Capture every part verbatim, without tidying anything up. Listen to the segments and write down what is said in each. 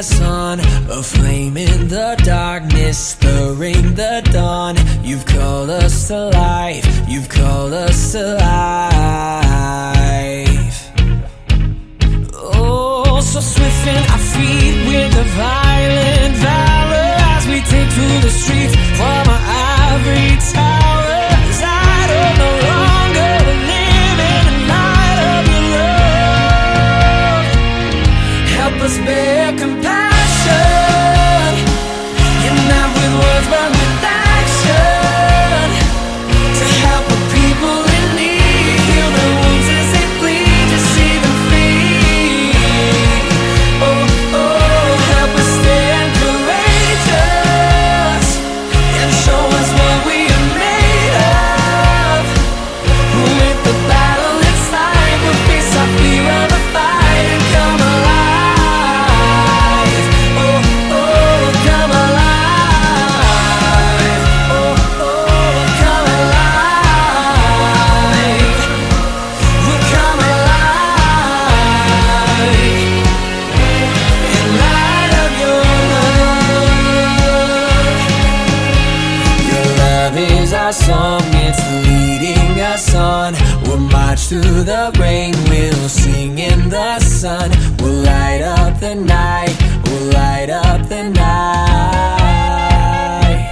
sun, a flame in the darkness, stirring the dawn. You've called us to life, you've called us to life. Oh, so swift in our feet with a violent valor as we take to the streets from our ivory towers. I don't no longer live in the light of your love. Help us bear compassion, and not with words but with action, to help the people in need, heal their wounds as they bleed, to see them free. Oh, oh, help us stand courageous and show us what we are made of. With the battle inside, we'll face our fear of the fight and come alive. Oh, oh, come alive. Oh, oh, come alive. We'll come alive in light of your love. Your love is our song, it's leading us on. We'll march through the rain, we'll sing in the sun. We'll light up the night, we'll light up the night.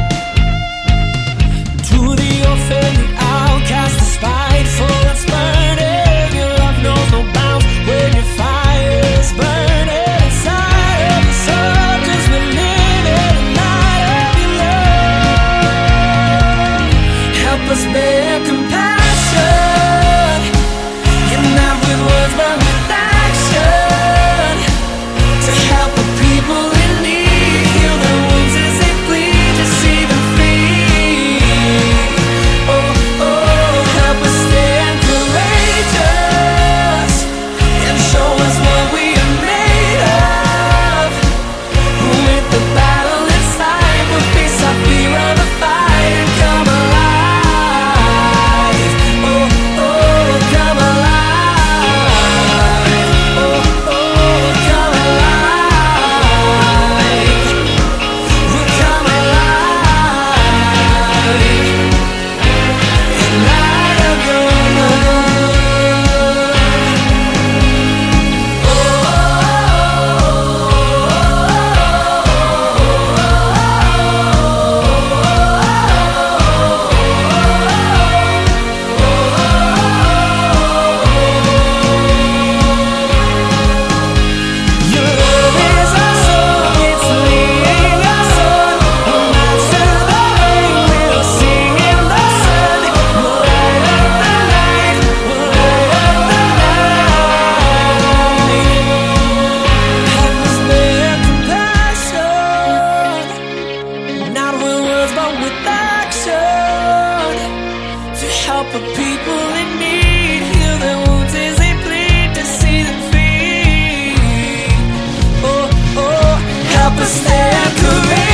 To the orphan, the outcast, the spiteful and spurning, your love knows no bounds when your fire is burning inside of your soul, 'cause we're living in the light of your love. Help us bear compassion, and not with words but with action, to help the people in need, heal their wounds as they bleed, to see them free. Oh, oh, help us stand courageous and show us what we are made of. With the battle inside, we'll face our fear of the fight and come alive. Oh, oh, come alive. Oh, oh, come alive. We'll come alive in light of your love. Oh, your love is our song, it's leading us on. We'll march through the rain, we'll sing in the sun. We'll light up the night, we'll light up the night. Help us bear compassion, not with words but with action, to help the people in need, heal their wounds as they bleed, to see them free. Oh, oh, help us stand courageous